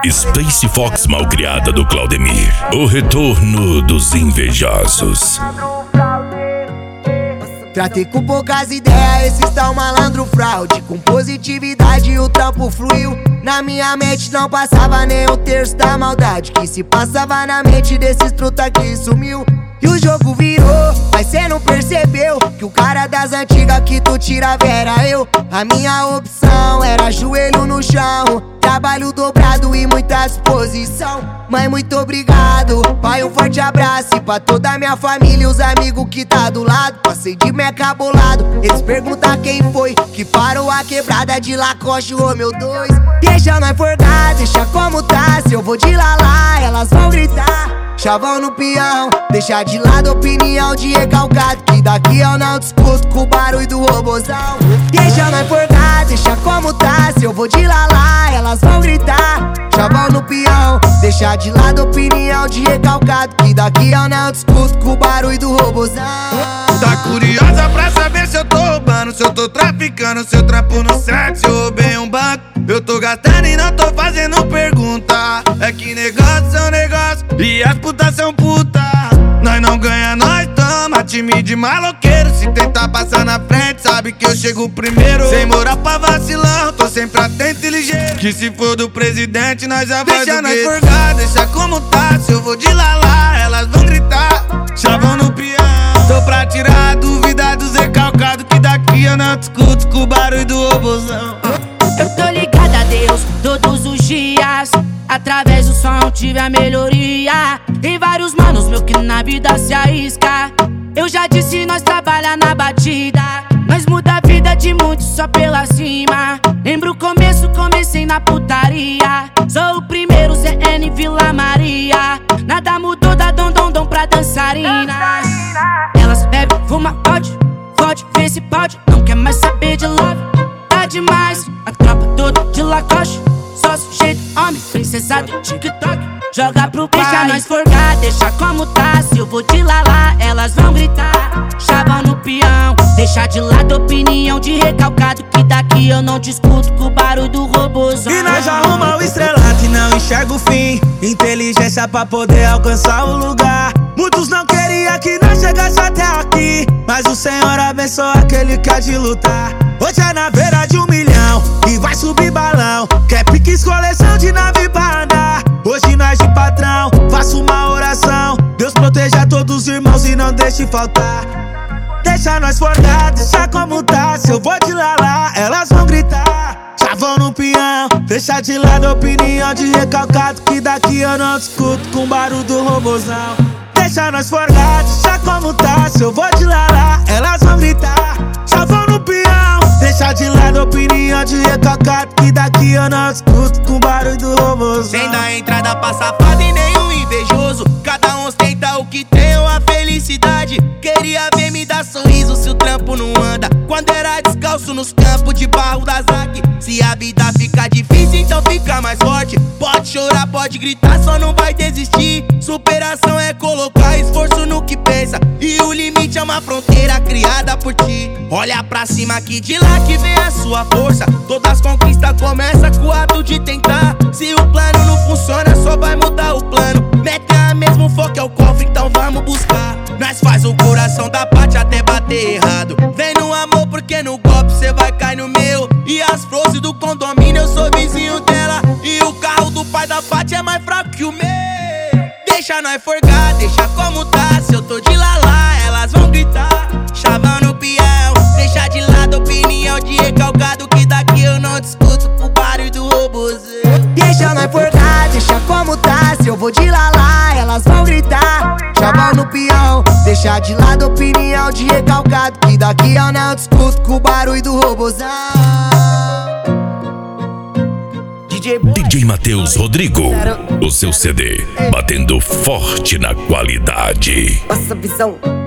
Space Fox malcriada do Claudemir. O retorno dos invejosos. Tratei com poucas ideias, esses tão malandro fraude. Com positividade o trampo fluiu. Na minha mente não passava nem um terço da maldade que se passava na mente desses truta que sumiu. E o jogo virou, mas cê não percebeu que o cara das antigas que tu tirava era eu. A minha opção era joelho no chão, trabalho dobrado e muita disposição. Mãe, muito obrigado, pai, um forte abraço. E pra toda a minha família e os amigos que tá do lado. Passei de meca bolado, eles perguntam quem foi que parou a quebrada de Lacoste, ô meu dois. Deixa nós forgar, deixa como tá. Se eu vou de lá, elas vão gritar. Chavão no peão, deixa de lado a opinião de recalcado, que daqui eu não discuto com o barulho do robozão. Deixa nós forgar, deixa como tá. Se eu vou de lá, elas vão gritar. Chavão no peão, deixa de lado a opinião de recalcado, que daqui eu não discuto com o barulho do robozão. Tá curiosa pra saber se eu tô roubando, se eu tô traficando, se eu trampo no set, se eu roubei um banco. Eu tô gastando e não tô fazendo pergunta. É que negócio são negócio e as putas são puta. Nós não ganha, nós toma. Time de maloqueiro, se tentar passar na frente, sabe que eu chego primeiro. Sem moral pra vacilão, tô sempre atento e ligeiro. Que se for do presidente, nós já vai. Deixa nós forgar, deixa como tá. Se eu vou de lá, elas vão gritar. Chavão no peão, tô pra tirar a dúvida dos recalcados, que daqui eu não discuto com o barulho do robozão. Eu tô ligada a Deus todos os dias. Através do som tive a melhoria. Tem vários manos meu que na vida se arrisca. Eu já disse, nós trabalha na batida. Nós muda a vida de muitos só pela cima. Lembro o começo, comecei na putaria. Sou o primeiro ZN Vila Maria. Nada mudou da dom pra dançarina. Elas bebem, fuma, pode, vê se pode. Não quer mais saber de love, tá demais. A tropa toda de Lacoste, só sujeito, homem, princesa do TikTok. Joga pro pai. Deixa nós forgar, deixa como tá. Se eu vou de lá, elas vão gritar. Chavão no peão, deixa de lado a opinião de recalcado, que daqui eu não discuto com o barulho do robozão. E nós arruma o estrelato e não enxerga o fim. Inteligência pra poder alcançar o lugar. Muitos não queriam que nós chegasse até aqui, mas o Senhor abençoa aquele que há de lutar. Hoje é na beira de 1 milhão e vai subir balão. Quer piques, coleção de nave pra andar. Hoje nós de patrão, faço uma oração. Deus proteja todos os irmãos e não deixe faltar. Deixa nós forgar, deixa como tá. Se eu vou de lá, elas vão gritar. Chavão no peão, deixa de lado a opinião de recalcado, que daqui eu não discuto com o barulho do robozão. Deixa nós forgar, deixa como tá. Se eu vou de lá, elas vão gritar. Chavão no peão, deixa de lado a opinião de recalcado, que daqui eu não discuto com o barulho do robozão. Sem dar entrada pra safado e nenhum invejoso. Cada um ostenta o que tem ou a felicidade. Queria ver me dar sorriso se o trampo não anda. Quando era descalço nos campos de barro da Zac. Se a vida fica difícil, então fica mais forte. Pode chorar, pode gritar, só não vai desistir. Superação é colocar esforço no que pensa, e o limite é uma fronteira criada por ti. Olha pra cima que de lá que vem a sua força. Todas as conquistas começam com o ato de tentar. Se o plano não funciona, só vai mudar o plano. Meta mesmo, foco é o cofre, então vamos buscar. Nós faz o coração da parte até bater errado. Vem no amor porque no golpe cê vai cair no meu. E as flores do condomínio eu sou vizinho dela. E o carro do pai da Paty é mais fraco que o meu. Deixa nós forgar, deixa como tá. Se eu tô de lá, elas vão gritar. Chavão no peão, deixa de lado a opinião de recalcado, que daqui eu não discuto com o barulho do robozão. Deixa nós forgar, deixa como tá. Se eu vou de lá, elas vão gritar. Chavão no peão, deixa de lado a opinião de recalcado, que daqui eu não discuto com o barulho do robozão. DJ Matheus Rodrigo, o seu CD batendo forte na qualidade. Nossa visão.